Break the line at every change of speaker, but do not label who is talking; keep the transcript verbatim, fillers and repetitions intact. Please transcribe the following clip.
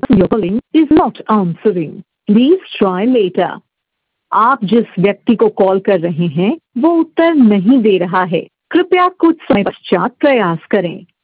person you're calling is not answering. Please try later. आप जिस व्यक्ति को कॉल कर रहे हैं वो उत्तर नहीं दे रहा है। कृपया कुछ समय पश्चात प्रयास करें।